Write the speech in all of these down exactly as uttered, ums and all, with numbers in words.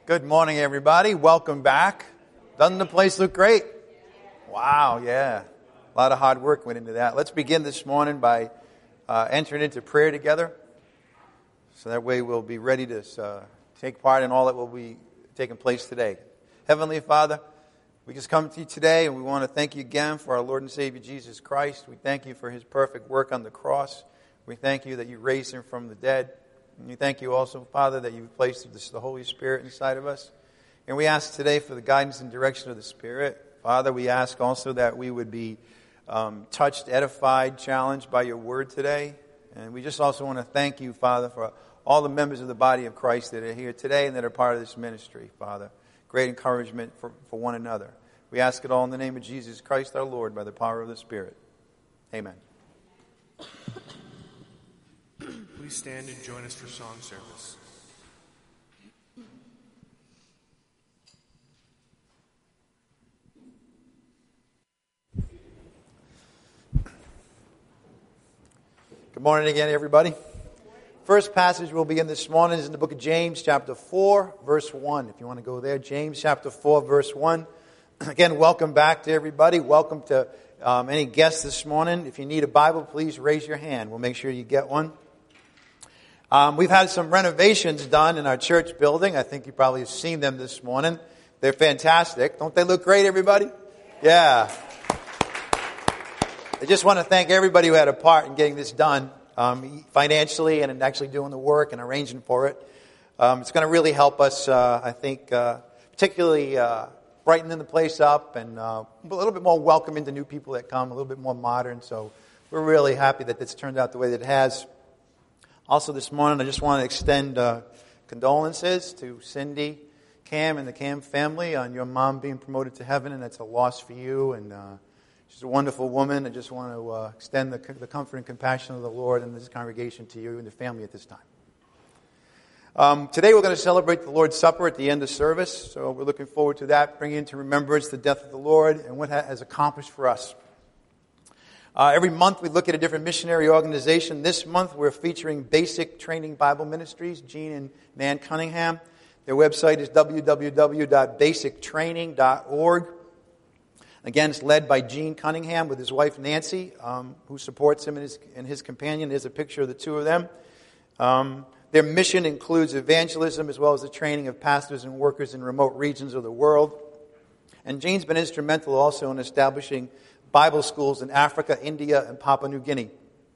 Good morning, everybody. Welcome back. Doesn't the place look great? Wow, yeah. A lot of hard work went into that. Let's begin this morning by uh, entering into prayer together. So that way we'll be ready to uh, take part in all that will be taking place today. Heavenly Father, we just come to you today and we want to thank you again for our Lord and Savior Jesus Christ. We thank you for his perfect work on the cross. We thank you that you raised him from the dead. And we thank you also, Father, that you've placed this, the Holy Spirit inside of us. And we ask today for the guidance and direction of the Spirit. Father, we ask also that we would be um, touched, edified, challenged by your word today. And we just also want to thank you, Father, for all the members of the body of Christ that are here today and that are part of this ministry, Father. Great encouragement for, for one another. We ask it all in the name of Jesus Christ our Lord by the power of the Spirit. Amen. Please stand and join us for song service. Good morning again, everybody. First passage we'll begin this morning is in the book of James, chapter four, verse one. If you want to go there, James, chapter four, verse one. Again, welcome back to everybody. Welcome to um, any guests this morning. If you need a Bible, please raise your hand. We'll make sure you get one. Um, we've had some renovations done in our church building. I think you probably have seen them this morning. They're fantastic. Don't they look great, everybody? Yeah. I just want to thank everybody who had a part in getting this done, um, financially and in actually doing the work and arranging for it. Um, it's going to really help us, uh, I think, uh, particularly uh, brightening the place up and uh, a little bit more welcoming to new people that come, a little bit more modern. So we're really happy that this turned out the way that it has. Also this morning, I just want to extend uh, condolences to Cindy, Cam, and the Cam family on your mom being promoted to heaven, and that's a loss for you. And uh, she's a wonderful woman. I just want to uh, extend the, the comfort and compassion of the Lord and this congregation to you and the family at this time. Um, today we're going to celebrate the Lord's Supper at the end of service, so we're looking forward to that, bringing into remembrance the death of the Lord and what it has accomplished for us. Uh, every month we look at a different missionary organization. This month we're featuring Basic Training Bible Ministries, Gene and Nan Cunningham. Their website is w w w dot basic training dot org. Again, it's led by Gene Cunningham with his wife Nancy, um, who supports him and his, and his companion. There's a picture of the two of them. Um, their mission includes evangelism as well as the training of pastors and workers in remote regions of the world. And Gene's been instrumental also in establishing Bible schools in Africa, India, and Papua New Guinea.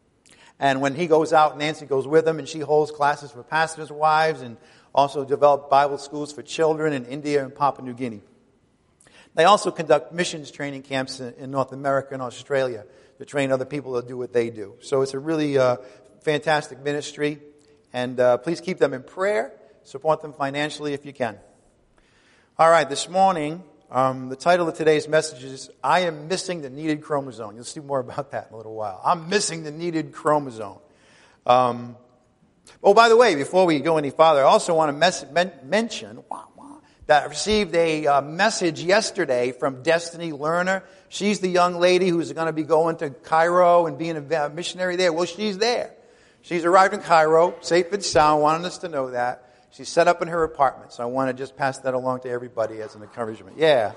And when he goes out, Nancy goes with him, and she holds classes for pastors' wives and also develop Bible schools for children in India and Papua New Guinea. They also conduct missions training camps in, in North America and Australia to train other people to do what they do. So it's a really uh, fantastic ministry, and uh, please keep them in prayer. Support them financially if you can. All right, this morning, Um, the title of today's message is, I am missing the needed chromosome. You'll see more about that in a little while. I'm missing the needed chromosome. Um, oh, by the way, before we go any farther, I also want to mes- men- mention that I received a uh, message yesterday from Destiny Lerner. She's the young lady who's going to be going to Cairo and being a missionary there. Well, she's there. She's arrived in Cairo, safe and sound, wanted us to know that. She's set up in her apartment, so I want to just pass that along to everybody as an encouragement. Yeah.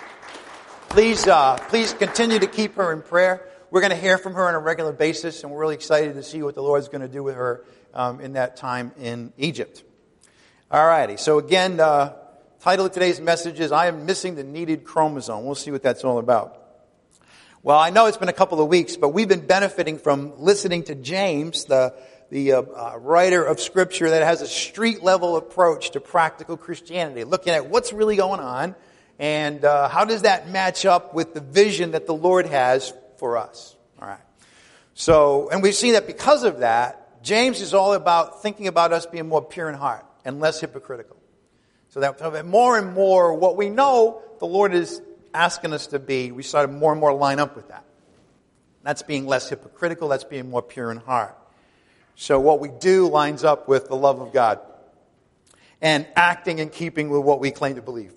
Please, uh, please continue to keep her in prayer. We're going to hear from her on a regular basis, and we're really excited to see what the Lord's going to do with her um, in that time in Egypt. All righty. So again, uh, title of today's message is, I am missing the needed chromosome. We'll see what that's all about. Well, I know it's been a couple of weeks, but we've been benefiting from listening to James, the the uh, uh, writer of Scripture that has a street-level approach to practical Christianity, looking at what's really going on and uh, how does that match up with the vision that the Lord has for us. All right. So, and we've seen that because of that, James is all about thinking about us being more pure in heart and less hypocritical. So that more and more what we know the Lord is asking us to be, we start to more and more line up with that. That's being less hypocritical, that's being more pure in heart. So what we do lines up with the love of God and acting in keeping with what we claim to believe.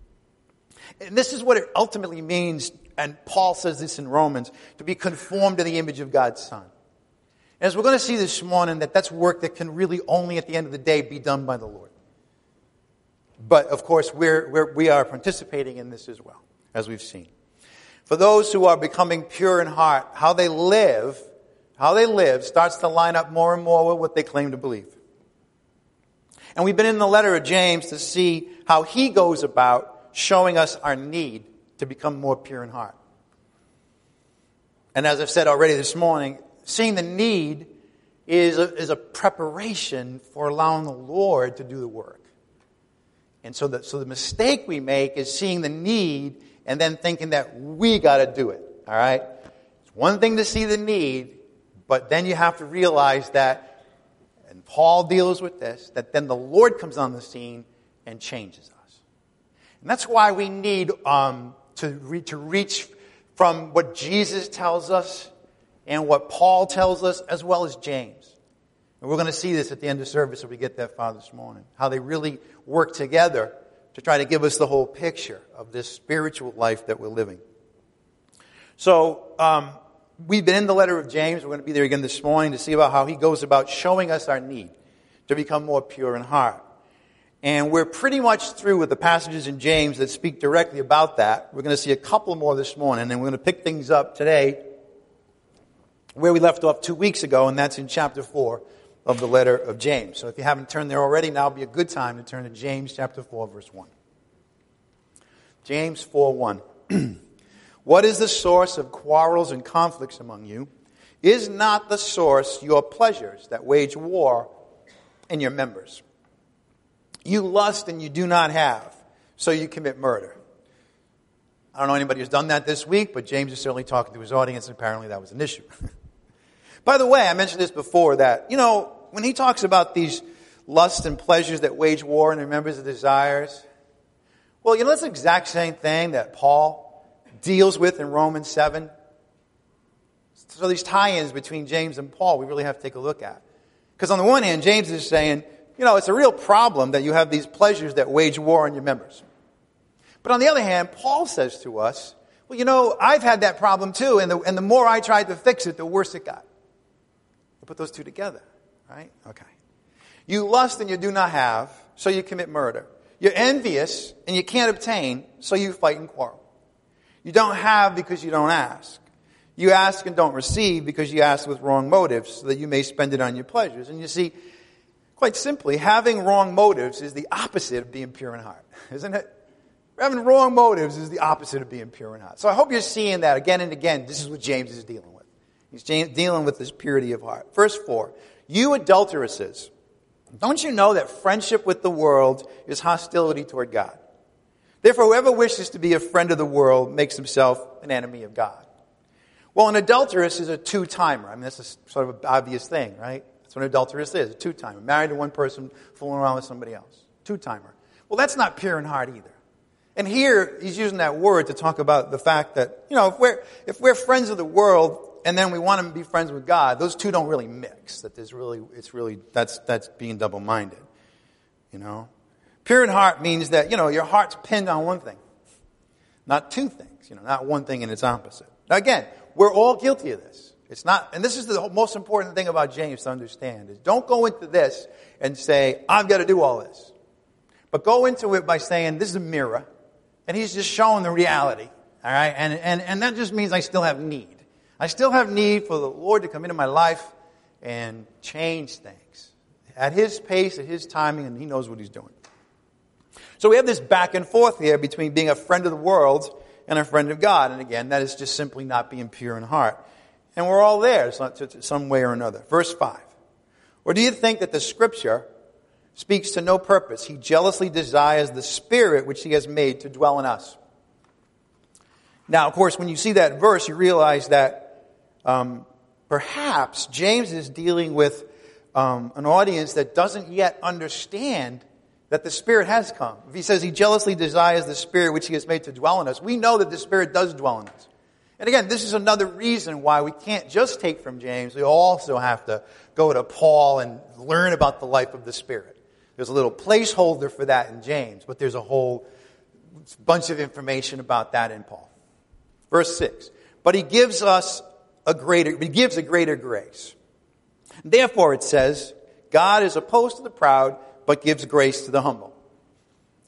And this is what it ultimately means, and Paul says this in Romans, to be conformed to the image of God's Son. As we're going to see this morning, that that's work that can really only at the end of the day be done by the Lord. But, of course, we're, we're, we are participating in this as well, as we've seen. For those who are becoming pure in heart, how they live, how they live starts to line up more and more with what they claim to believe. And we've been in the letter of James to see how he goes about showing us our need to become more pure in heart. And as I've said already this morning, seeing the need is a, is a preparation for allowing the Lord to do the work. And so the, so the mistake we make is seeing the need and then thinking that we got to do it. All right? It's one thing to see the need, but then you have to realize that, and Paul deals with this, that then the Lord comes on the scene and changes us. And that's why we need um, to, re- to reach from what Jesus tells us and what Paul tells us, as well as James. And we're going to see this at the end of service if we get that far this morning. How they really work together to try to give us the whole picture of this spiritual life that we're living. So, um, we've been in the letter of James. We're going to be there again this morning to see about how he goes about showing us our need to become more pure in heart. And we're pretty much through with the passages in James that speak directly about that. We're going to see a couple more this morning, and we're going to pick things up today where we left off two weeks ago, and that's in chapter four of the letter of James. So if you haven't turned there already, now would be a good time to turn to James chapter four, verse one. James four one. What is the source of quarrels and conflicts among you? Is not the source your pleasures that wage war in your members? You lust and you do not have, so you commit murder. I don't know anybody who's done that this week, but James is certainly talking to his audience, and apparently that was an issue. By the way, I mentioned this before, that, you know, when he talks about these lusts and pleasures that wage war in their members' desires, well, you know, that's the exact same thing that Paul deals with in Romans seven. So these tie-ins between James and Paul, we really have to take a look at. Because on the one hand, James is saying, you know, it's a real problem that you have these pleasures that wage war on your members. But on the other hand, Paul says to us, well, you know, I've had that problem too, and the, and the more I tried to fix it, the worse it got. We put those two together, right? Okay. You lust and you do not have, so you commit murder. You're envious and you can't obtain, so you fight and quarrel. You don't have because you don't ask. You ask and don't receive because you ask with wrong motives, so that you may spend it on your pleasures. And you see, quite simply, having wrong motives is the opposite of being pure in heart, isn't it? Having wrong motives is the opposite of being pure in heart. So I hope you're seeing that again and again. This is what James is dealing with. He's dealing with this purity of heart. Verse four, you adulteresses, don't you know that friendship with the world is hostility toward God? Therefore, whoever wishes to be a friend of the world makes himself an enemy of God. Well, an adulteress is a two-timer. I mean, that's a sort of an obvious thing, right? That's what an adulteress is, a two-timer. Married to one person, fooling around with somebody else. Two-timer. Well, that's not pure in heart either. And here, he's using that word to talk about the fact that, you know, if we're, if we're friends of the world and then we want to be friends with God, those two don't really mix. That there's really, it's really, that's, that's being double-minded. You know? Pure in heart means that, you know, your heart's pinned on one thing. Not two things, you know, not one thing and its opposite. Now again, we're all guilty of this. It's not, and this is the most important thing about James to understand, is don't go into this and say, I've got to do all this. But go into it by saying, this is a mirror, and he's just showing the reality. All right? And, and, and that just means I still have need. I still have need for the Lord to come into my life and change things. At his pace, at his timing, and he knows what he's doing. So we have this back and forth here between being a friend of the world and a friend of God. And again, that is just simply not being pure in heart. And we're all there, some way or another. Verse five. Or do you think that the Scripture speaks to no purpose? He jealously desires the Spirit which he has made to dwell in us. Now, of course, when you see that verse, you realize that um, perhaps James is dealing with um, an audience that doesn't yet understand that the Spirit has come. If he says he jealously desires the Spirit which he has made to dwell in us, we know that the Spirit does dwell in us. And again, this is another reason why we can't just take from James. We also have to go to Paul and learn about the life of the Spirit. There's a little placeholder for that in James, but there's a whole bunch of information about that in Paul. Verse six. But he gives us a greater, he gives a greater grace. Therefore, it says, God is opposed to the proud, but gives grace to the humble.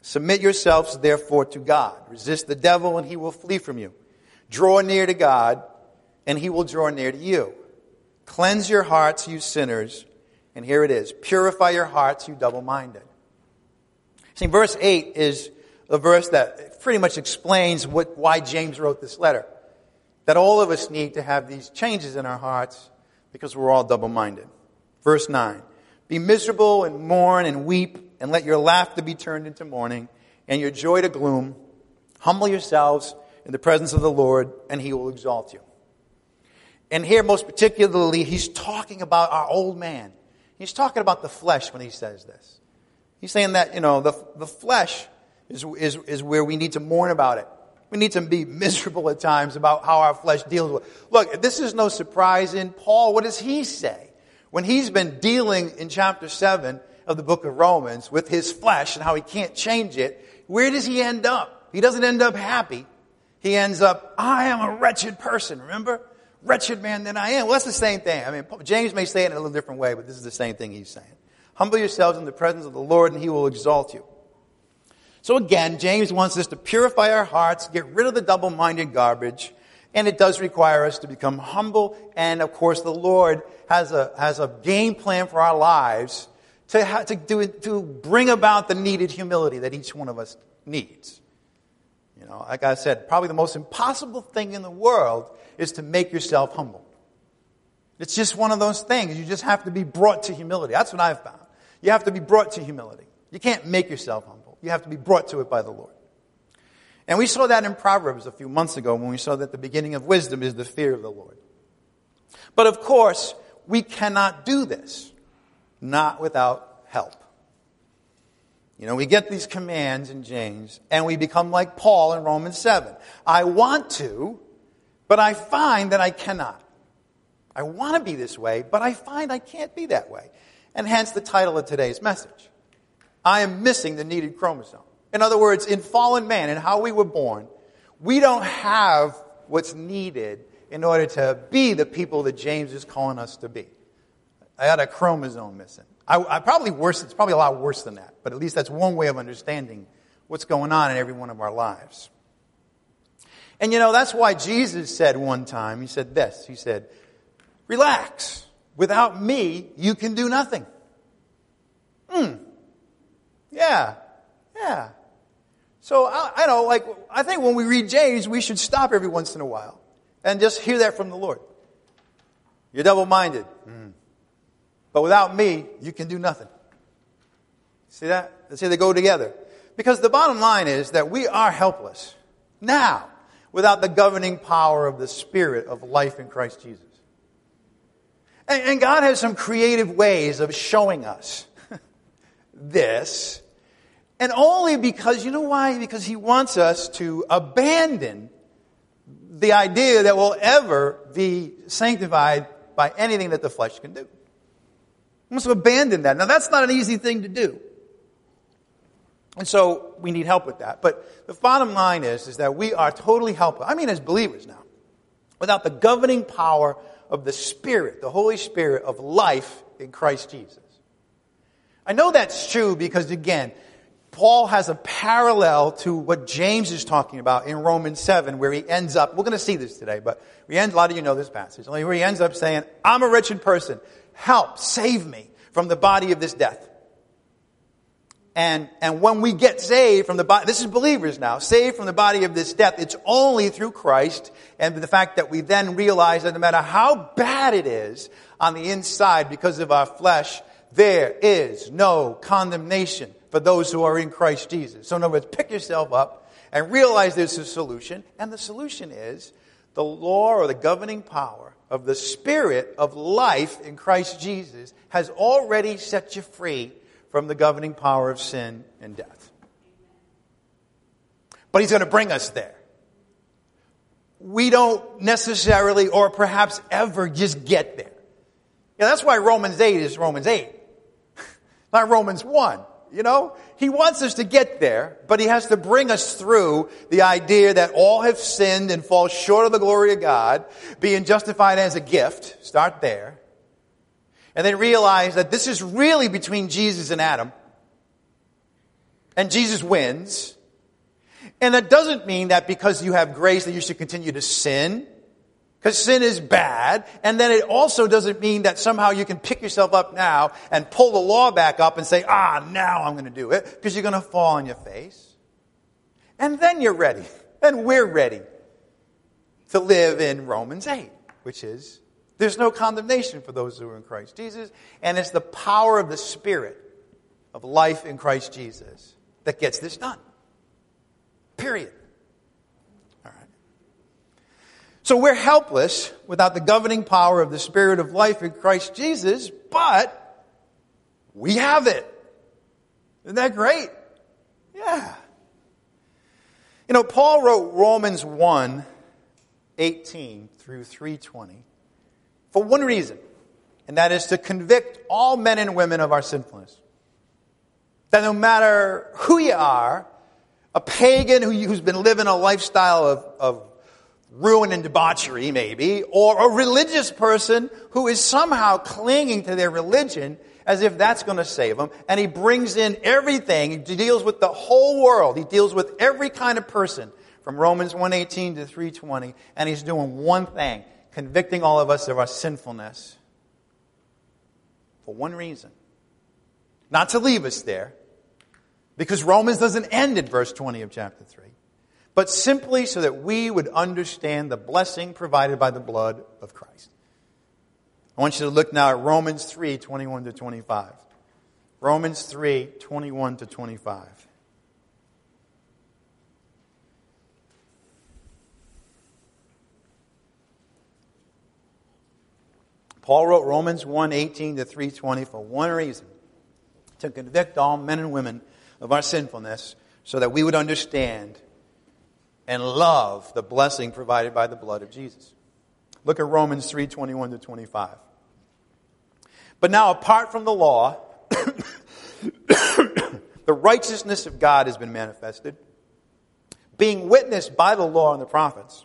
Submit yourselves, therefore, to God. Resist the devil, and he will flee from you. Draw near to God, and he will draw near to you. Cleanse your hearts, you sinners. And here it is. Purify your hearts, you double-minded. See, verse eight is the verse that pretty much explains what, why James wrote this letter. That all of us need to have these changes in our hearts because we're all double-minded. Verse nine. Be miserable and mourn and weep, and let your laughter be turned into mourning, and your joy to gloom. Humble yourselves in the presence of the Lord, and he will exalt you. And here, most particularly, he's talking about our old man. He's talking about the flesh when he says this. He's saying that, you know, the, the flesh is, is, is where we need to mourn about it. We need to be miserable at times about how our flesh deals with it. Look, this is no surprise in Paul. What does he say? When he's been dealing in chapter seven of the book of Romans with his flesh and how he can't change it, where does he end up? He doesn't end up happy. He ends up, I am a wretched person, remember? Wretched man that I am. Well, that's the same thing. I mean, James may say it in a little different way, but this is the same thing he's saying. Humble yourselves in the presence of the Lord, and he will exalt you. So again, James wants us to purify our hearts, get rid of the double-minded garbage, and it does require us to become humble. And of course, the Lord has a has a game plan for our lives to ha- to do to bring about the needed humility that each one of us needs. You know, like I said, probably the most impossible thing in the world is to make yourself humble. It's just one of those things. You just have to be brought to humility. That's what I've found. You have to be brought to humility. You can't make yourself humble. You have to be brought to it by the Lord. And we saw that in Proverbs a few months ago when we saw that the beginning of wisdom is the fear of the Lord. But of course, we cannot do this, not without help. You know, we get these commands in James, and we become like Paul in Romans seven. I want to, but I find that I cannot. I want to be this way, but I find I can't be that way. And hence the title of today's message. I am missing the needed chromosome. In other words, in fallen man and how we were born, we don't have what's needed in order to be the people that James is calling us to be. I had a chromosome missing. I, I probably worse. It's probably a lot worse than that, but at least that's one way of understanding what's going on in every one of our lives. And you know, that's why Jesus said one time, he said this, he said, relax. Without me, you can do nothing. Hmm. Yeah. Yeah. So, I, I know, like, I think when we read James, we should stop every once in a while and just hear that from the Lord. You're double-minded. Mm. But without me, you can do nothing. See that? Let's say they go together. Because the bottom line is that we are helpless now without the governing power of the Spirit of life in Christ Jesus. And, and God has some creative ways of showing us this. And only because, you know why? Because He wants us to abandon the idea that we'll ever be sanctified by anything that the flesh can do. We must abandon that. Now, that's not an easy thing to do. And so we need help with that. But the bottom line is, is that we are totally helpless. I mean, as believers now. Without the governing power of the Spirit, the Holy Spirit of life in Christ Jesus. I know that's true because, again, Paul has a parallel to what James is talking about in Romans seven, where he ends up, we're going to see this today, but we end, a lot of you know this passage, where he ends up saying, I'm a wretched person. Help, save me from the body of this death. And, and when we get saved from the body, this is believers now, saved from the body of this death, it's only through Christ and the fact that we then realize that no matter how bad it is on the inside because of our flesh, there is no condemnation for those who are in Christ Jesus. So in other words, pick yourself up and realize there's a solution. And the solution is the law or the governing power of the Spirit of life in Christ Jesus has already set you free from the governing power of sin and death. But He's going to bring us there. We don't necessarily or perhaps ever just get there. Yeah, that's why Romans eight is Romans eight. Not Romans one. You know, He wants us to get there, but He has to bring us through the idea that all have sinned and fall short of the glory of God, being justified as a gift. Start there. And then realize that this is really between Jesus and Adam. and Jesus wins. And that doesn't mean that because you have grace that you should continue to sin, because sin is bad. And then it also doesn't mean that somehow you can pick yourself up now and pull the law back up and say, ah, now I'm going to do it, because you're going to fall on your face. And then you're ready, and we're ready to live in Romans eight, which is, there's no condemnation for those who are in Christ Jesus. And it's the power of the Spirit of life in Christ Jesus that gets this done. Period. All right. So we're helpless without the governing power of the Spirit of life in Christ Jesus, but we have it. Isn't that great? Yeah. You know, Paul wrote Romans one, eighteen through three twenty for one reason, and that is to convict all men and women of our sinfulness. That no matter who you are, a pagan who, who's been living a lifestyle of, of ruin and debauchery, maybe, or a religious person who is somehow clinging to their religion as if that's going to save them, and he brings in everything. He deals with the whole world. He deals with every kind of person from Romans one eighteen to three twenty, and he's doing one thing, convicting all of us of our sinfulness for one reason. Not to leave us there, because Romans doesn't end at verse twenty of chapter three, but simply so that we would understand the blessing provided by the blood of Christ. I want you to look now at Romans three, twenty-one to twenty-five. Romans three, twenty-one to twenty-five. Paul wrote Romans one, eighteen to three twenty for one reason, to convict all men and women of our sinfulness so that we would understand and love the blessing provided by the blood of Jesus. Look at Romans three, twenty-one to twenty-five. But now, apart from the law, the righteousness of God has been manifested, being witnessed by the law and the prophets,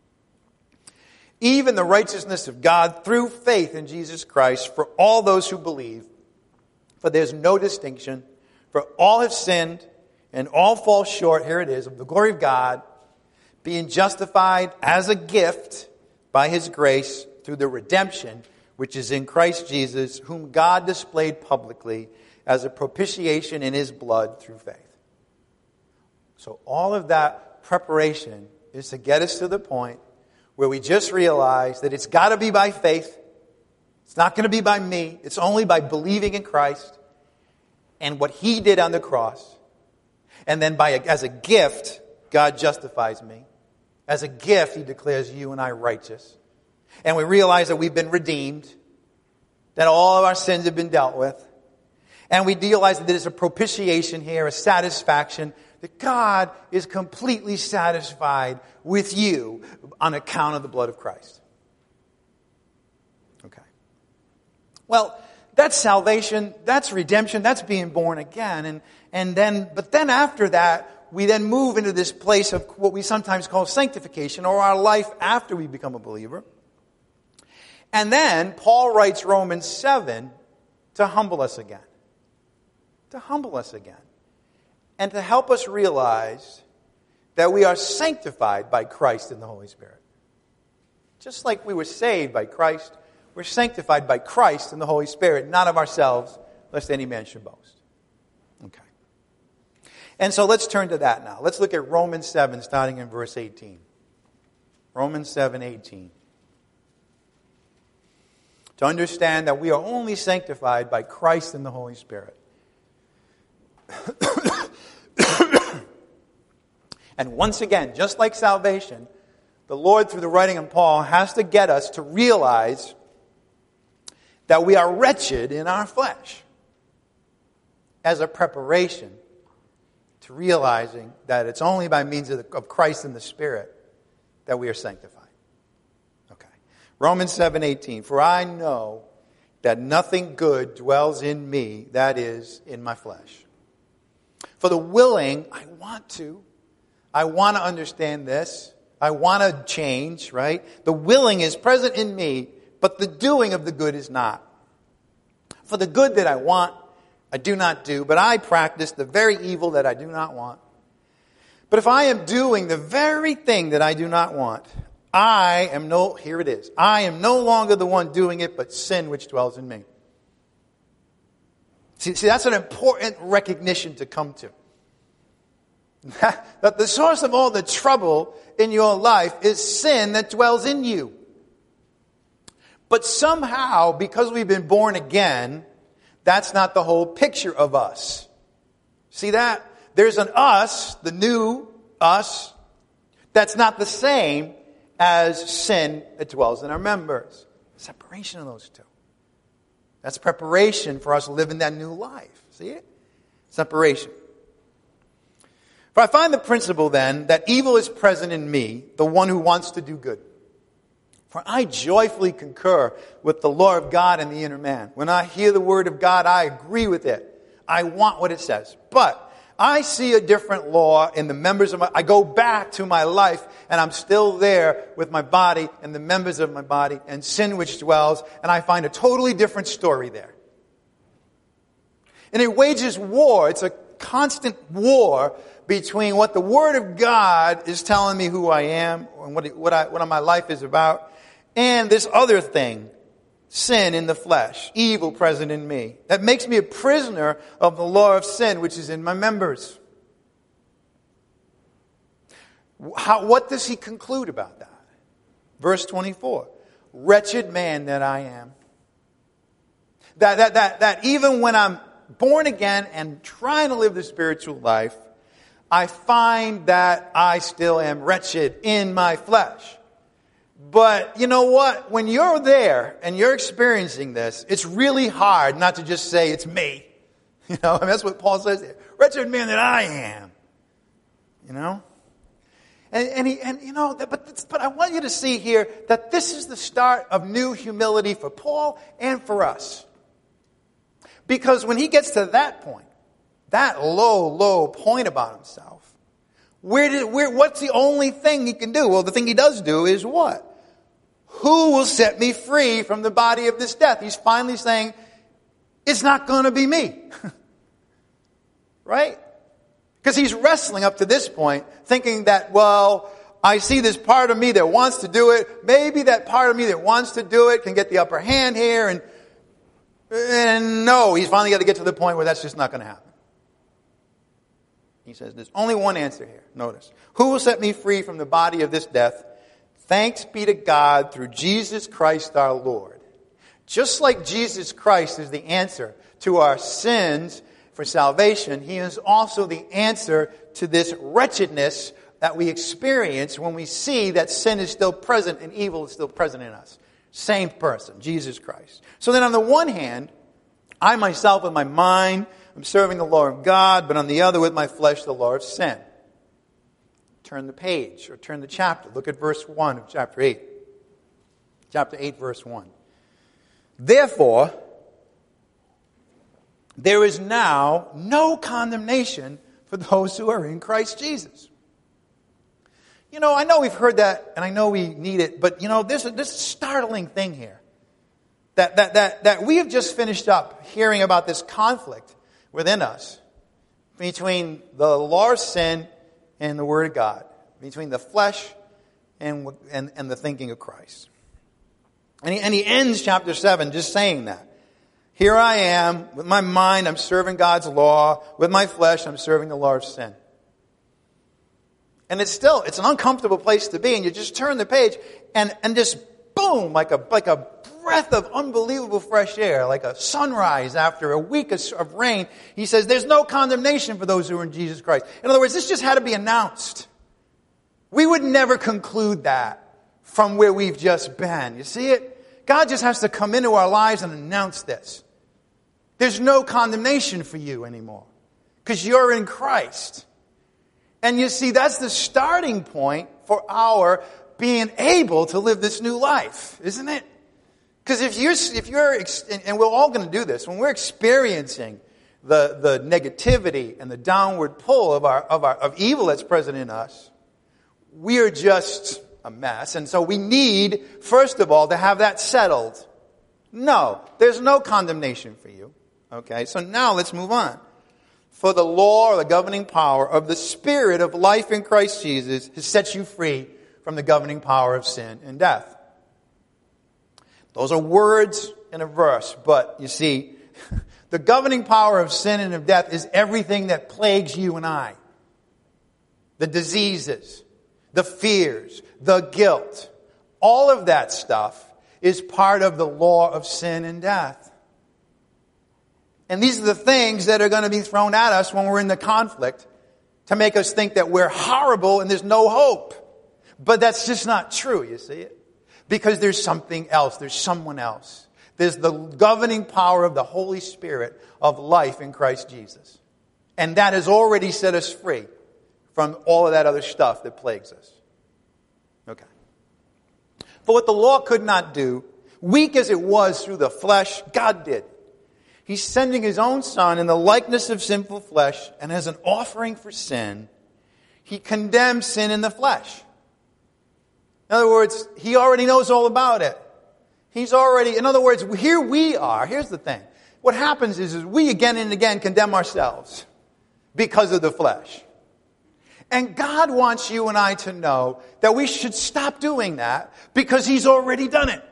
even the righteousness of God through faith in Jesus Christ for all those who believe. For there's no distinction, for all have sinned and all fall short, here it is, of the glory of God, being justified as a gift by His grace through the redemption which is in Christ Jesus, whom God displayed publicly as a propitiation in His blood through faith. So all of that preparation is to get us to the point where we just realize that it's got to be by faith. It's not going to be by me. It's only by believing in Christ and what He did on the cross. And then by a, as a gift, God justifies me. As a gift, He declares you and I righteous. And we realize that we've been redeemed, that all of our sins have been dealt with. And we realize that there's a propitiation here, a satisfaction, that God is completely satisfied with you on account of the blood of Christ. Okay. Well, that's salvation, that's redemption, that's being born again. And, and then, but then after that, we then move into this place of what we sometimes call sanctification, or our life after we become a believer. And then Paul writes Romans seven to humble us again. To humble us again. And to help us realize that we are sanctified by Christ in the Holy Spirit. Just like we were saved by Christ, we're sanctified by Christ in the Holy Spirit, not of ourselves, lest any man should boast. Okay. And so let's turn to that now. Let's look at Romans seven, starting in verse eighteen. Romans seven, eighteen. To understand that we are only sanctified by Christ in the Holy Spirit. And once again, just like salvation, the Lord, through the writing of Paul, has to get us to realize that we are wretched in our flesh as a preparation to realizing that it's only by means of, the, of Christ in the Spirit that we are sanctified. Okay. Romans seven eighteen. For I know that nothing good dwells in me, that is, in my flesh. For the willing, I want to. I want to understand this. I want to change, right? The willing is present in me, but the doing of the good is not. For the good that I want, I do not do, but I practice the very evil that I do not want. But if I am doing the very thing that I do not want, I am no, here it is, I am no longer the one doing it, but sin which dwells in me. See, see that's an important recognition to come to. That the source of all the trouble in your life is sin that dwells in you. But somehow, because we've been born again, that's not the whole picture of us. See that? There's an us, the new us, that's not the same as sin that dwells in our members. Separation of those two. That's preparation for us living that new life. See it? Separation. For I find the principle then that evil is present in me, the one who wants to do good. For I joyfully concur with the law of God in the inner man. When I hear the word of God, I agree with it. I want what it says. But I see a different law in the members of my... I go back to my life, and I'm still there with my body and the members of my body, and sin which dwells, and I find a totally different story there. And it wages war. It's a constant war between what the Word of God is telling me who I am and what, what, I, what my life is about, and this other thing, sin in the flesh, evil present in me, that makes me a prisoner of the law of sin which is in my members. How, what does he conclude about that? Verse twenty-four. Wretched man that I am. That, that, that, that even when I'm born again and trying to live the spiritual life, I find that I still am wretched in my flesh. But you know what? When you're there and you're experiencing this, it's really hard not to just say, it's me. You know, I mean, that's what Paul says there. Wretched man that I am. You know? And, and, he, and you know, but, but I want you to see here that this is the start of new humility for Paul and for us. Because when he gets to that point, that low, low point about himself, where did, where, what's the only thing he can do? Well, the thing he does do is what? Who will set me free from the body of this death? He's finally saying, it's not going to be me. Right? Because he's wrestling up to this point, thinking that, well, I see this part of me that wants to do it. Maybe that part of me that wants to do it can get the upper hand here. And, and no, he's finally got to get to the point where that's just not going to happen. He says, there's only one answer here. Notice. Who will set me free from the body of this death? Thanks be to God through Jesus Christ our Lord. Just like Jesus Christ is the answer to our sins for salvation, he is also the answer to this wretchedness that we experience when we see that sin is still present and evil is still present in us. Same person, Jesus Christ. So then on the one hand, I myself with my mind, I'm serving the law of God, but on the other with my flesh, the law of sin. Turn the page or turn the chapter. Look at verse one of chapter eight. Chapter eight, verse one. Therefore, there is now no condemnation for those who are in Christ Jesus. You know, I know we've heard that and I know we need it, but you know, there's a, this startling thing here. That, that, that, that we have just finished up hearing about this conflict within us between the law of sin and the Word of God, between the flesh and, and, and the thinking of Christ. And he, and he ends chapter seven just saying that. Here I am, with my mind I'm serving God's law, with my flesh I'm serving the law of sin. And it's still, it's an uncomfortable place to be, and you just turn the page and, and just boom, like a, like a breath of unbelievable fresh air, like a sunrise after a week of, of rain. He says, there's no condemnation for those who are in Jesus Christ. In other words, this just had to be announced. We would never conclude that from where we've just been. You see it? God just has to come into our lives and announce this. There's no condemnation for you anymore because you're in Christ. And you see, that's the starting point for our being able to live this new life, isn't it? Because if you're, if you're, and we're all going to do this, when we're experiencing the, the negativity and the downward pull of our, of our, of evil that's present in us, we are just a mess. And so we need, first of all, to have that settled. No, there's no condemnation for you. Okay, so now let's move on. For the law, or the governing power of the Spirit of life in Christ Jesus has set you free from the governing power of sin and death. Those are words in a verse, but you see, the governing power of sin and of death is everything that plagues you and I. The diseases, the fears, the guilt, all of that stuff is part of the law of sin and death. And these are the things that are going to be thrown at us when we're in the conflict to make us think that we're horrible and there's no hope. But that's just not true, you see it? Because there's something else. There's someone else. There's the governing power of the Holy Spirit of life in Christ Jesus. And that has already set us free from all of that other stuff that plagues us. Okay. For what the law could not do, weak as it was through the flesh, God did. He's sending his own Son in the likeness of sinful flesh, and as an offering for sin, he condemns sin in the flesh. In other words, he already knows all about it. He's already, in other words, here we are. Here's the thing. What happens is, is we again and again condemn ourselves because of the flesh. And God wants you and I to know that we should stop doing that because he's already done it.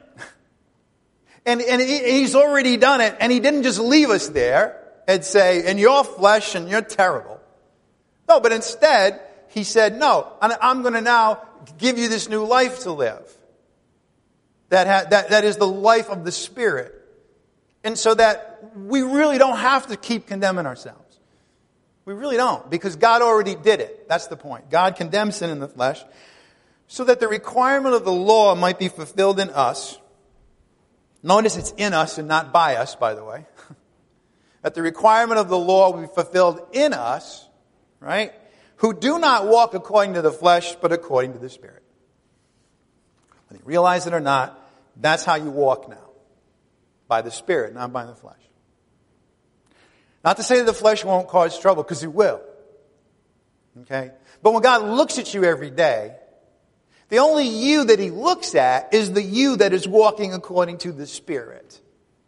And, and he's already done it, and he didn't just leave us there and say, and you're flesh and you're terrible. No, but instead, he said, no, I'm going to now give you this new life to live. That, ha- that, that is the life of the Spirit. And so that we really don't have to keep condemning ourselves. We really don't, because God already did it. That's the point. God condemned sin in the flesh so that the requirement of the law might be fulfilled in us. Notice it's in us and not by us, by the way. That the requirement of the law will be fulfilled in us, right? Who do not walk according to the flesh, but according to the Spirit. Whether you realize it or not, that's how you walk now. By the Spirit, not by the flesh. Not to say that the flesh won't cause trouble, because it will. Okay? But when God looks at you every day, the only you that he looks at is the you that is walking according to the Spirit.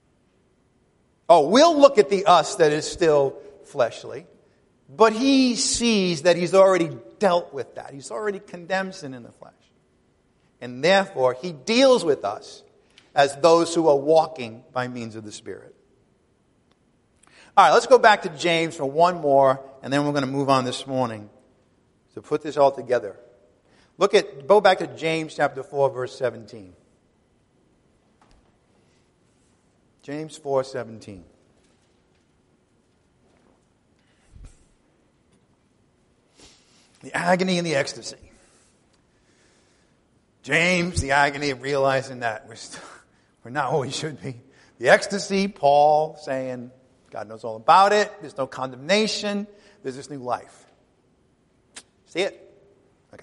Oh, we'll look at the us that is still fleshly, but he sees that he's already dealt with that. He's already condemned sin in the flesh. And therefore, he deals with us as those who are walking by means of the Spirit. All right, let's go back to James for one more, and then we're going to move on this morning to put this all together. Look at, go back to James chapter four, verse seventeen. James four, seventeen. The agony and the ecstasy. James, the agony of realizing that we're, still, we're not who we should be. The ecstasy, Paul saying, God knows all about it. There's no condemnation. There's this new life. See it? Okay.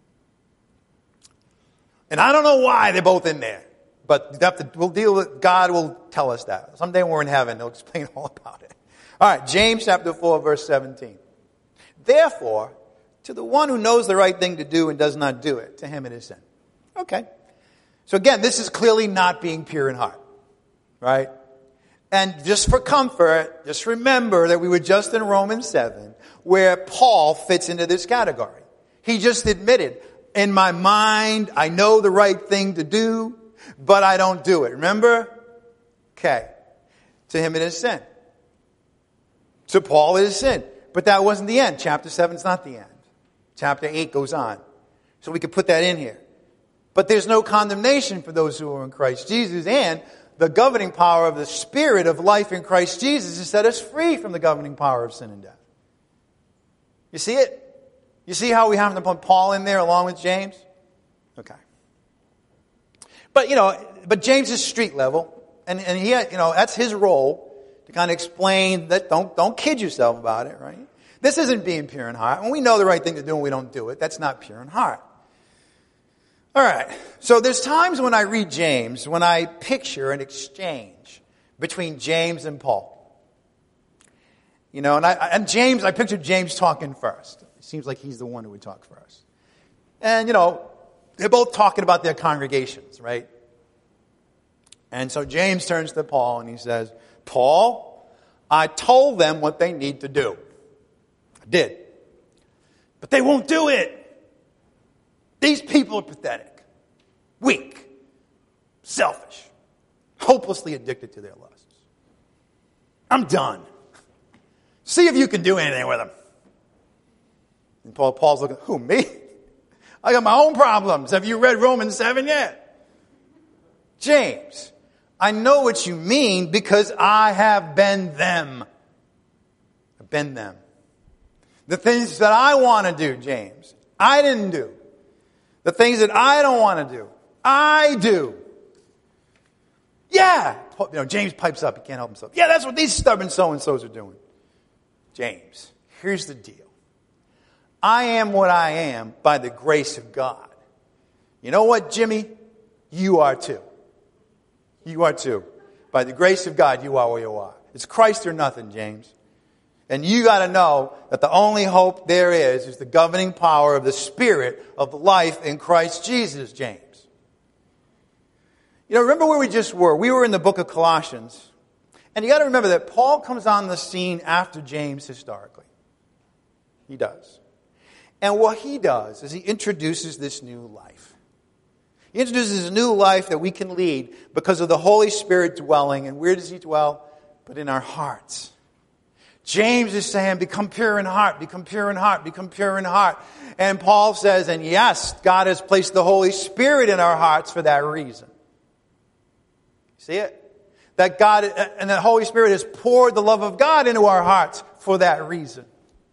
And I don't know why they're both in there. But you have to, we'll deal with, God will tell us that. Someday when we're in heaven, he'll explain all about it. All right, James chapter four, verse seventeen. Therefore, to the one who knows the right thing to do and does not do it, to him it is sin. Okay. So again, this is clearly not being pure in heart. Right? And just for comfort, just remember that we were just in Romans seven, where Paul fits into this category. He just admitted, in my mind, I know the right thing to do, but I don't do it. Remember? Okay. To him it is sin. To Paul it is sin. But that wasn't the end. Chapter seven is not the end. Chapter eight goes on. So we could put that in here. But there's no condemnation for those who are in Christ Jesus, and the governing power of the Spirit of life in Christ Jesus has set us free from the governing power of sin and death. You see it? You see how we have to put Paul in there along with James? Okay. But, you know, but James is street level, and, and he, you know, that's his role to kind of explain that don't, don't kid yourself about it, right? This isn't being pure in heart. When we know the right thing to do and we don't do it, that's not pure in heart. All right. So there's times when I read James when I picture an exchange between James and Paul. You know, and I and James, I pictured James talking first. It seems like he's the one who would talk first. And, you know, they're both talking about their congregations, right? And so James turns to Paul and he says, Paul, I told them what they need to do. I did. But they won't do it. These people are pathetic, weak, selfish, hopelessly addicted to their lusts. I'm done. See if you can do anything with them. And Paul, Paul's looking, who, me? I got my own problems. Have you read Romans seven yet? James, I know what you mean because I have been them. I've been them. The things that I want to do, James, I didn't do. The things that I don't want to do, I do. Yeah. You know, James pipes up. He can't help himself. Yeah, that's what these stubborn so-and-sos are doing. James, here's the deal. I am what I am by the grace of God. You know what, Jimmy? You are too. You are too. By the grace of God, you are where you are. It's Christ or nothing, James. And you got to know that the only hope there is is the governing power of the Spirit of life in Christ Jesus, James. You know, remember where we just were? We were in the book of Colossians. And you got to remember that Paul comes on the scene after James historically. He does. And what he does is he introduces this new life. He introduces a new life that we can lead because of the Holy Spirit dwelling. And where does he dwell? But in our hearts. James is saying, become pure in heart, become pure in heart, become pure in heart. And Paul says, and yes, God has placed the Holy Spirit in our hearts for that reason. See it? That God, and the Holy Spirit has poured the love of God into our hearts for that reason.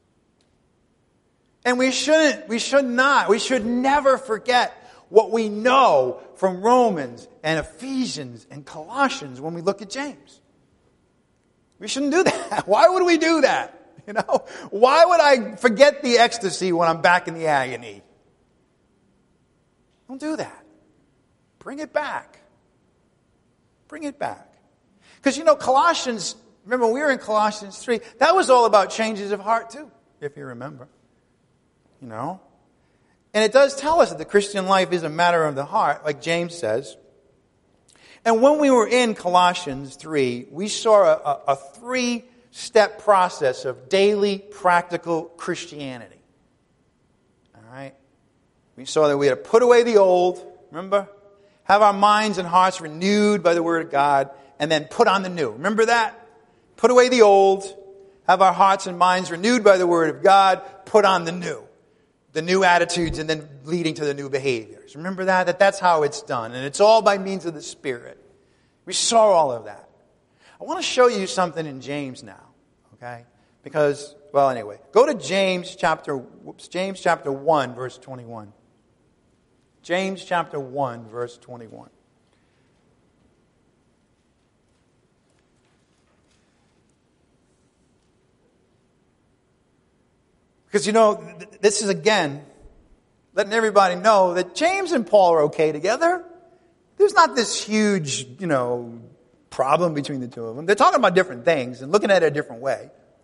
And we shouldn't, we should not, we should never forget what we know from Romans and Ephesians and Colossians when we look at James. We shouldn't do that. Why would we do that? You know, why would I forget the ecstasy when I'm back in the agony? Don't do that. Bring it back. Bring it back. Because, you know, Colossians, remember we were in Colossians three, that was all about changes of heart too, if you remember. You know? And it does tell us that the Christian life is a matter of the heart, like James says. And when we were in Colossians three, we saw a, a, a three-step process of daily practical Christianity. All right? We saw that we had to put away the old, remember? Have our minds and hearts renewed by the Word of God, and then put on the new. Remember that? Put away the old, have our hearts and minds renewed by the Word of God, put on the new. The new attitudes and then leading to the new behaviors. Remember that? That that's how it's done. And it's all by means of the Spirit. We saw all of that. I want to show you something in James now. Okay? Because, well, anyway. Go to James chapter, whoops, James chapter one, verse twenty-one. James chapter one, verse twenty-one. Because, you know, th- this is, again, letting everybody know that James and Paul are okay together. There's not this huge, you know, problem between the two of them. They're talking about different things and looking at it a different way.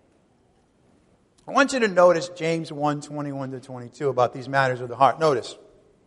I want you to notice James one, twenty-one to twenty-two about these matters of the heart. Notice.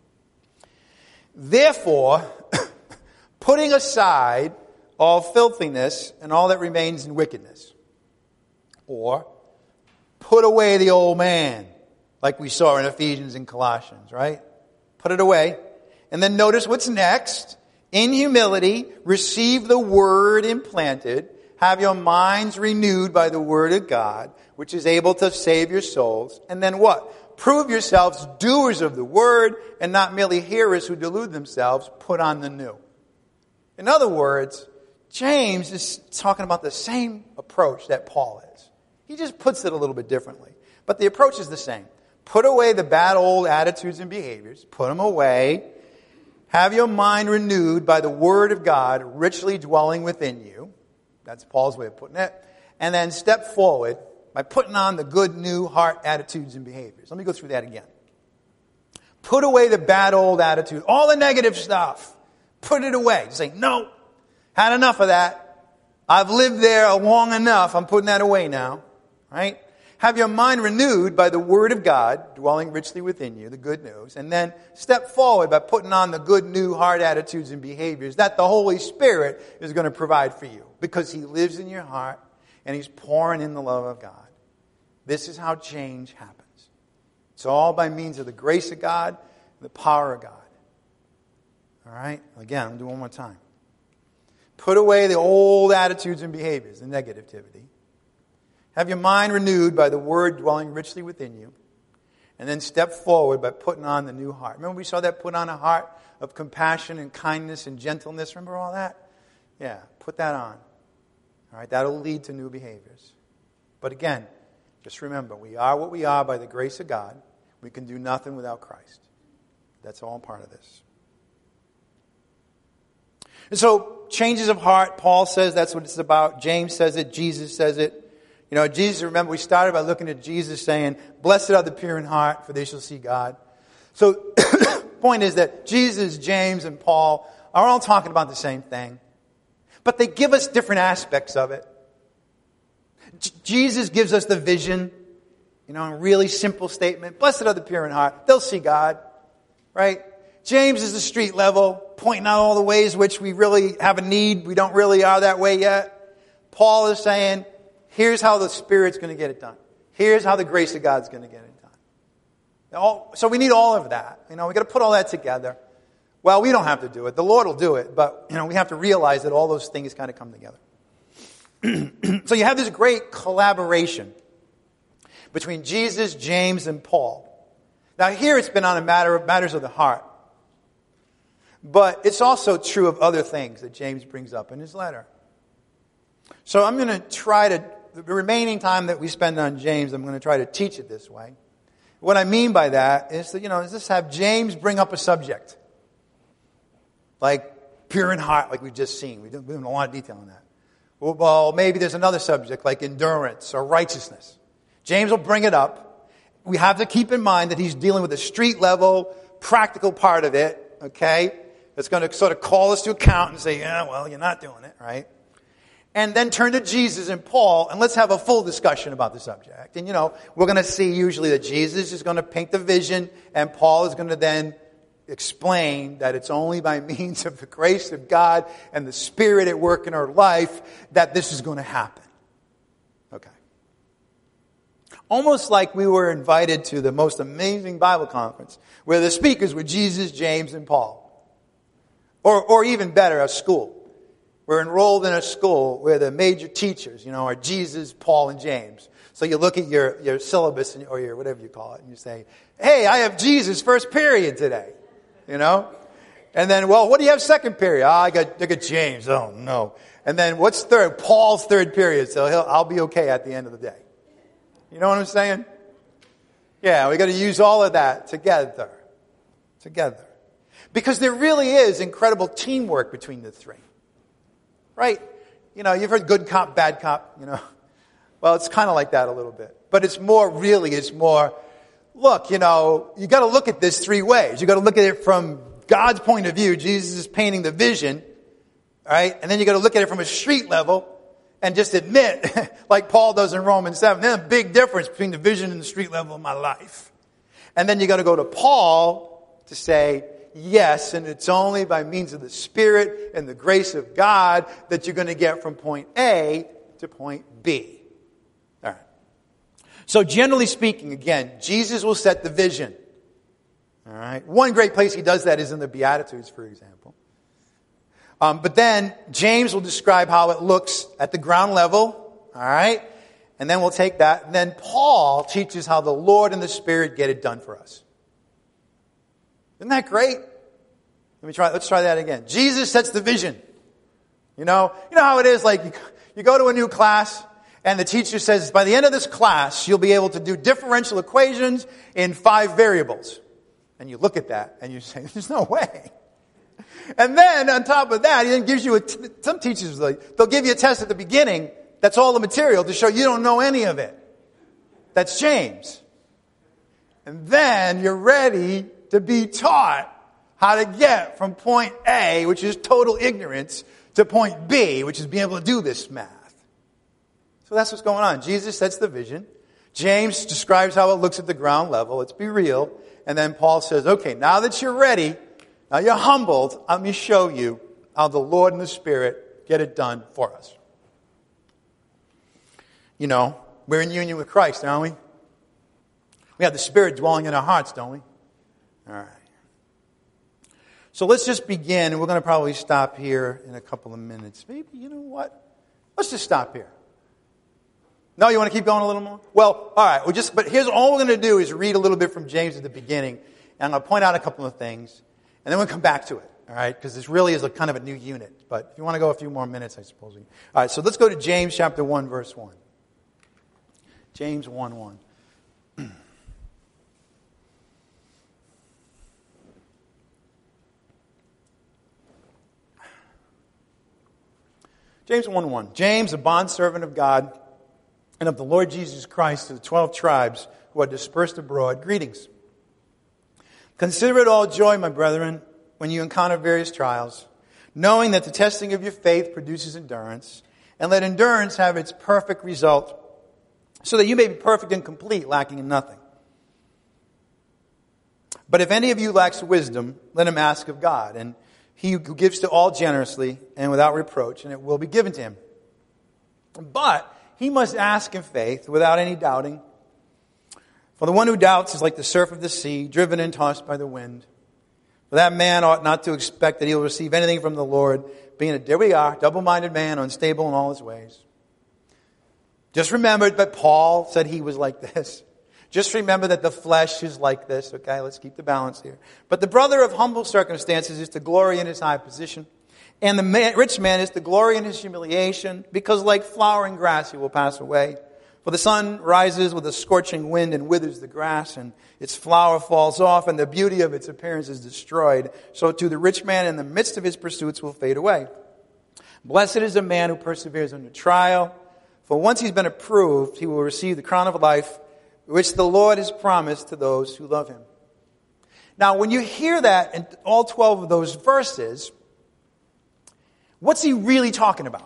Therefore, putting aside all filthiness and all that remains in wickedness, or put away the old man, like we saw in Ephesians and Colossians, right? Put it away. And then notice what's next. In humility, receive the word implanted. Have your minds renewed by the word of God, which is able to save your souls. And then what? Prove yourselves doers of the word and not merely hearers who delude themselves. Put on the new. In other words, James is talking about the same approach that Paul is. He just puts it a little bit differently. But the approach is the same. Put away the bad old attitudes and behaviors. Put them away. Have your mind renewed by the word of God richly dwelling within you. That's Paul's way of putting it. And then step forward by putting on the good new heart attitudes and behaviors. Let me go through that again. Put away the bad old attitude. All the negative stuff. Put it away. Just say, no, had enough of that. I've lived there long enough. I'm putting that away now. Right? Have your mind renewed by the word of God, dwelling richly within you, the good news. And then step forward by putting on the good new heart attitudes and behaviors that the Holy Spirit is going to provide for you. Because He lives in your heart. and he's pouring in the love of God. This is how change happens. It's all by means of the grace of God and the power of God. All right? Again, I'm going to do it one more time. Put away the old attitudes and behaviors, the negativity. Have your mind renewed by the word dwelling richly within you. And then step forward by putting on the new heart. Remember we saw that, put on a heart of compassion and kindness and gentleness. Remember all that? Yeah, put that on. All right, that'll lead to new behaviors. But again, just remember, we are what we are by the grace of God. We can do nothing without Christ. That's all part of this. And so, changes of heart, Paul says that's what it's about. James says it. Jesus says it. You know, Jesus, remember, we started by looking at Jesus saying, blessed are the pure in heart, for they shall see God. So, the point is that Jesus, James, and Paul are all talking about the same thing. But they give us different aspects of it. J- Jesus gives us the vision, you know, a really simple statement. Blessed are the pure in heart. They'll see God. Right? James is the street level, pointing out all the ways which we really have a need. We don't really are that way yet. Paul is saying, here's how the Spirit's going to get it done. Here's how the grace of God's going to get it done. All, so we need all of that. You know, we got to put all that together. Well, we don't have to do it. The Lord will do it. But, you know, we have to realize that all those things kind of come together. So you have this great collaboration between Jesus, James, and Paul. Now here it's been on a matter of matters of the heart. But it's also true of other things that James brings up in his letter. So I'm going to try to, the remaining time that we spend on James, I'm going to try to teach it this way. What I mean by that is that, you know, is just have James bring up a subject. Like pure in heart, like we've just seen. We didn't, we didn't a lot of detail on that. Well, maybe there's another subject like endurance or righteousness. James will bring it up. We have to keep in mind that he's dealing with the street level, practical part of it, okay? It's going to sort of call us to account and say, yeah, well, you're not doing it, right? And then turn to Jesus and Paul, and let's have a full discussion about the subject. And, you know, we're going to see usually that Jesus is going to paint the vision, and Paul is going to then explain that it's only by means of the grace of God and the Spirit at work in our life that this is going to happen. Okay. Almost like we were invited to the most amazing Bible conference where the speakers were Jesus, James, and Paul. Or, or even better, a school. We're enrolled in a school where the major teachers, you know, are Jesus, Paul, and James. So you look at your, your syllabus and, or your whatever you call it, and you say, hey, I have Jesus first period today. You know? And then, well, what do you have second period? Oh, I got, I got James. Oh, no. And then what's third? Paul's third period. So he'll, I'll be okay at the end of the day. You know what I'm saying? Yeah, we got to use all of that together. Together. Because there really is incredible teamwork between the three. Right? You know, you've heard good cop, bad cop, you know. Well, it's kind of like that a little bit. But it's more, really, it's more, look, you know, you got to look at this three ways. You got to look at it from God's point of view. Jesus is painting the vision, right? And then you got to look at it from a street level and just admit, like Paul does in Romans seven, there's a big difference between the vision and the street level of my life. And then you got to go to Paul to say, yes, and it's only by means of the Spirit and the grace of God that you're going to get from point A to point B. All right. So generally speaking, again, Jesus will set the vision. All right. One great place he does that is in the Beatitudes, for example. Um, but then James will describe how it looks at the ground level. All right. And then we'll take that. And then Paul teaches how the Lord and the Spirit get it done for us. Isn't that great? Let me try, let's try that again. Jesus sets the vision. You know, you know how it is, like you, you go to a new class and the teacher says, by the end of this class, you'll be able to do differential equations in five variables. And you look at that and you say, there's no way. And then on top of that, he then gives you a, t- some teachers, like, they'll give you a test at the beginning. That's all the material to show you don't know any of it. That's James. And then you're ready to be taught how to get from point A, which is total ignorance, to point B, which is being able to do this math. So that's what's going on. Jesus sets the vision. James describes how it looks at the ground level. Let's be real. And then Paul says, okay, now that you're ready, now you're humbled, let me show you how the Lord and the Spirit get it done for us. you know, we're in union with Christ, aren't we? We have the Spirit dwelling in our hearts, don't we? All right. So let's just begin, and we're going to probably stop here in a couple of minutes. Maybe, you know what? Let's just stop here. No, you want to keep going a little more? Well, all right. We'll just, but here's all we're going to do is read a little bit from James at the beginning, and I'm going to point out a couple of things, and then we'll come back to it. All right, because this really is a kind of a new unit. But if you want to go a few more minutes, I suppose. We, all right, so let's go to James chapter one, verse one. James one, one. James one, one. James, a bondservant of God and of the Lord Jesus Christ to the twelve tribes who are dispersed abroad, greetings. Consider it all joy, my brethren, when you encounter various trials, knowing that the testing of your faith produces endurance, and let endurance have its perfect result, so that you may be perfect and complete, lacking in nothing. But if any of you lacks wisdom, let him ask of God, and he who gives to all generously and without reproach, and it will be given to him. But he must ask in faith, without any doubting. For the one who doubts is like the surf of the sea, driven and tossed by the wind. For that man ought not to expect that he will receive anything from the Lord, being a, there we are, double-minded man, unstable in all his ways. Just remember that Paul said he was like this. Just remember that the flesh is like this. Okay, let's keep the balance here. But the brother of humble circumstances is to glory in his high position. And the man, rich man is to glory in his humiliation, because like flowering grass he will pass away. For the sun rises with a scorching wind and withers the grass, and its flower falls off, and the beauty of its appearance is destroyed. So too the rich man in the midst of his pursuits will fade away. Blessed is the man who perseveres under trial, for once he's been approved, he will receive the crown of life, which the Lord has promised to those who love him. Now, when you hear that in all twelve of those verses, what's he really talking about?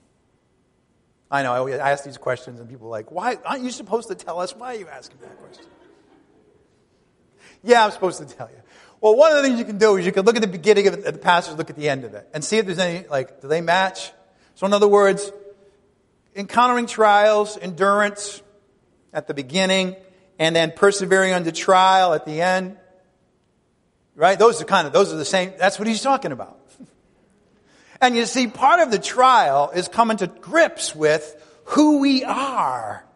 I know, I ask these questions and people are like, why aren't you supposed to tell us? Why are you asking that question? Yeah, I'm supposed to tell you. Well, one of the things you can do is you can look at the beginning of the passage, look at the end of it, and see if there's any, like, do they match? So in other words, encountering trials, endurance at the beginning, and then persevering under trial at the end. Right? Those are kind of, those are the same, that's what he's talking about. And you see, part of the trial is coming to grips with who we are.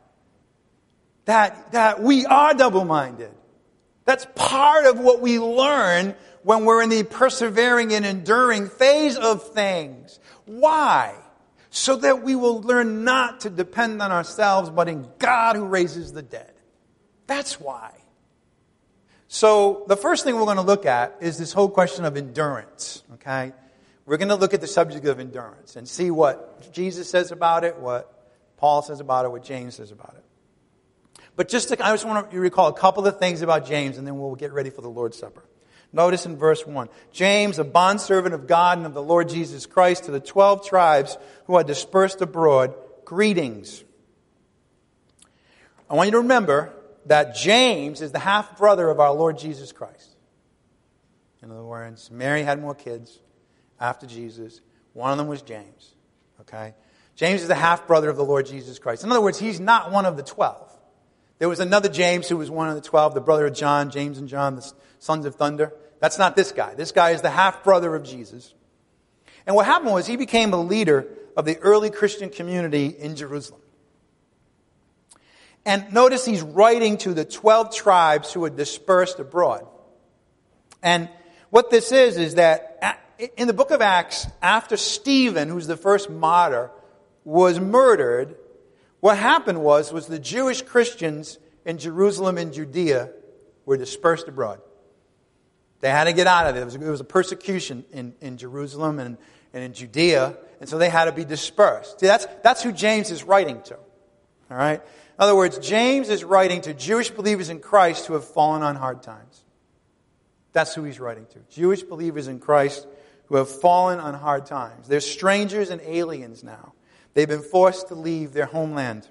That, that we are double-minded. That's part of what we learn when we're in the persevering and enduring phase of things. Why? So that we will learn not to depend on ourselves, but in God who raises the dead. That's why. So the first thing we're going to look at is this whole question of endurance. Okay? We're going to look at the subject of endurance and see what Jesus says about it, what Paul says about it, what James says about it. But just to, I just want to recall a couple of things about James, and then we'll get ready for the Lord's Supper. Notice in verse one, James, a bondservant of God and of the Lord Jesus Christ, to the twelve tribes who are dispersed abroad, greetings. I want you to remember that James is the half-brother of our Lord Jesus Christ. In other words, Mary had more kids after Jesus. One of them was James. Okay? James is the half-brother of the Lord Jesus Christ. In other words, he's not one of the twelve. There was another James who was one of the twelve, the brother of John, James and John, the sons of thunder. That's not this guy. This guy is the half-brother of Jesus. And what happened was he became a leader of the early Christian community in Jerusalem. And notice he's writing to the twelve tribes who were dispersed abroad. And what this is, is that in the book of Acts, after Stephen, who's the first martyr, was murdered, what happened was, was the Jewish Christians in Jerusalem and Judea were dispersed abroad. They had to get out of it. It was, it was a persecution in, in Jerusalem and, and in Judea, and so they had to be dispersed. See, that's, that's who James is writing to. All right? In other words, James is writing to Jewish believers in Christ who have fallen on hard times. That's who he's writing to. Jewish believers in Christ who have fallen on hard times. They're strangers and aliens now. They've been forced to leave their homeland.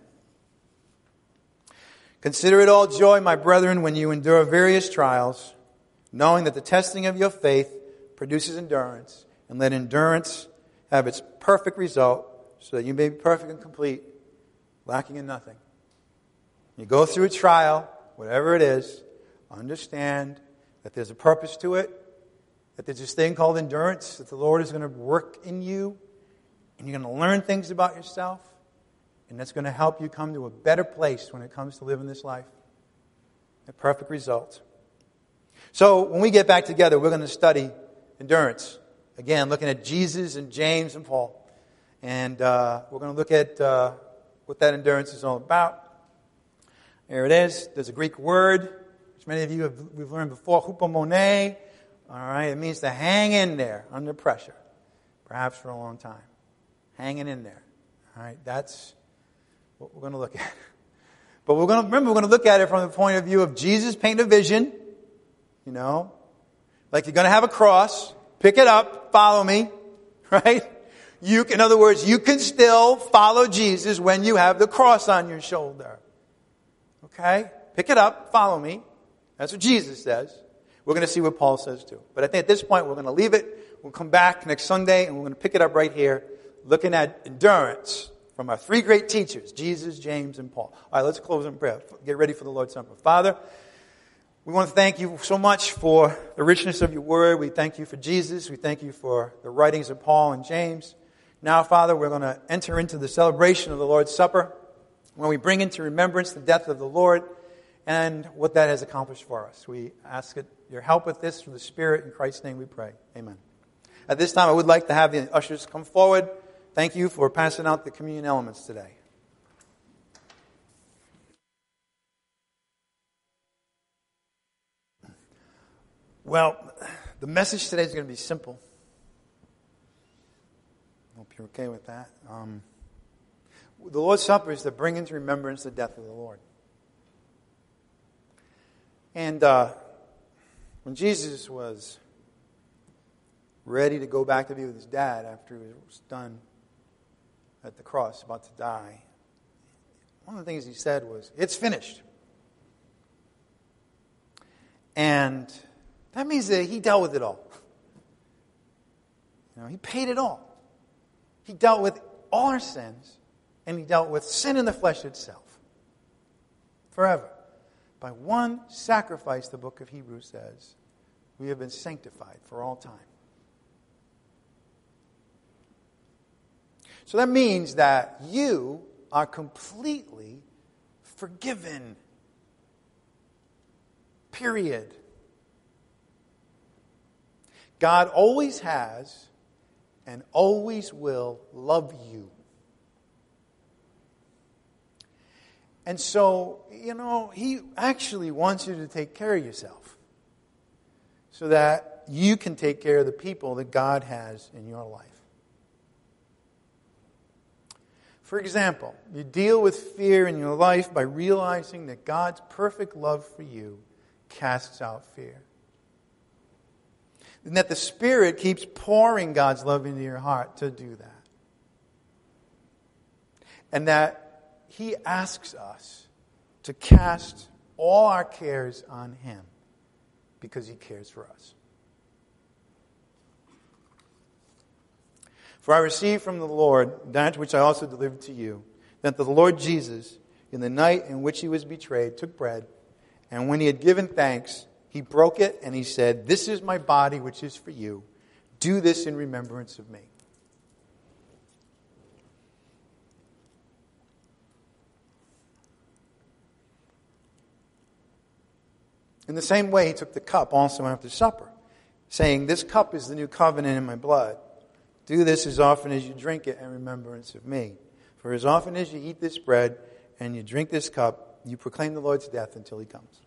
Consider it all joy, my brethren, when you endure various trials, knowing that the testing of your faith produces endurance, and let endurance have its perfect result, so that you may be perfect and complete, lacking in nothing. You go through a trial, whatever it is, understand that there's a purpose to it, that there's this thing called endurance, that the Lord is going to work in you, and you're going to learn things about yourself, and that's going to help you come to a better place when it comes to living this life. A perfect result. So when we get back together, we're going to study endurance. Again, looking at Jesus and James and Paul. And uh, we're going to look at uh, what that endurance is all about. There it is. There's a Greek word, which many of you have we've learned before, hupomone. All right, it means to hang in there under pressure, perhaps for a long time. Hanging in there. All right, that's what we're going to look at. But we're going to remember we're going to look at it from the point of view of Jesus painted a vision. You know, like you're going to have a cross, pick it up, follow me, right? You, in other words, you can still follow Jesus when you have the cross on your shoulder. Okay? Pick it up, follow me. That's what Jesus says. We're going to see what Paul says too. But I think at this point we're going to leave it. We'll come back next Sunday and we're going to pick it up right here, looking at endurance from our three great teachers, Jesus, James, and Paul. All right, let's close in prayer. Get ready for the Lord's Supper. Father, we want to thank you so much for the richness of your word. We thank you for Jesus. We thank you for the writings of Paul and James. Now, Father, we're going to enter into the celebration of the Lord's Supper when we bring into remembrance the death of the Lord and what that has accomplished for us. We ask your help with this through the Spirit. In Christ's name we pray. Amen. At this time, I would like to have the ushers come forward. Thank you for passing out the communion elements today. Well, the message today is going to be simple. I hope you're okay with that. Um, the Lord's Supper is to bring into remembrance the death of the Lord. And uh, when Jesus was ready to go back to be with his dad after he was done at the cross, about to die, one of the things he said was, "It's finished." And that means that he dealt with it all. You know, he paid it all. He dealt with all our sins, and he dealt with sin in the flesh itself. Forever. By one sacrifice, the book of Hebrews says, we have been sanctified for all time. So that means that you are completely forgiven. Period. God always has and always will love you. And so, you know, he actually wants you to take care of yourself so that you can take care of the people that God has in your life. For example, you deal with fear in your life by realizing that God's perfect love for you casts out fear. And that the Spirit keeps pouring God's love into your heart to do that. And that He asks us to cast all our cares on Him because He cares for us. For I received from the Lord that which I also delivered to you, that the Lord Jesus, in the night in which He was betrayed, took bread, and when He had given thanks, He broke it and He said, "This is my body which is for you. Do this in remembrance of me." In the same way, He took the cup also after supper, saying, "This cup is the new covenant in my blood. Do this as often as you drink it in remembrance of me. For as often as you eat this bread and you drink this cup, you proclaim the Lord's death until He comes."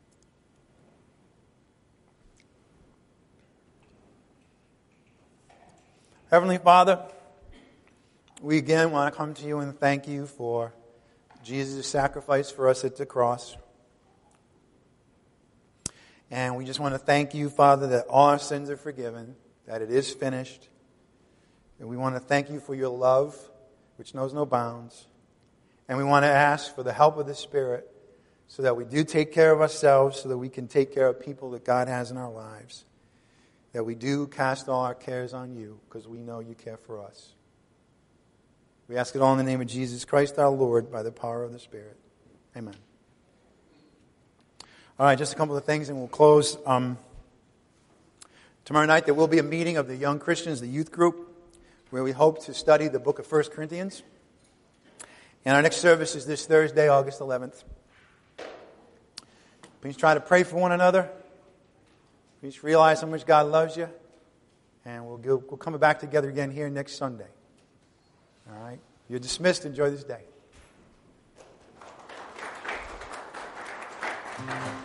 Heavenly Father, we again want to come to you and thank you for Jesus' sacrifice for us at the cross. And we just want to thank you, Father, that all our sins are forgiven, that it is finished. And we want to thank you for your love, which knows no bounds. And we want to ask for the help of the Spirit so that we do take care of ourselves, so that we can take care of people that God has in our lives. That we do cast all our cares on you because we know you care for us. We ask it all in the name of Jesus Christ our Lord by the power of the Spirit. Amen. All right, just a couple of things and we'll close. Um, tomorrow night there will be a meeting of the young Christians, the youth group, where we hope to study the book of First Corinthians. And our next service is this Thursday, August eleventh. Please try to pray for one another. Please realize how much God loves you. And we'll, go, we'll come back together again here next Sunday. All right? You're dismissed. Enjoy this day.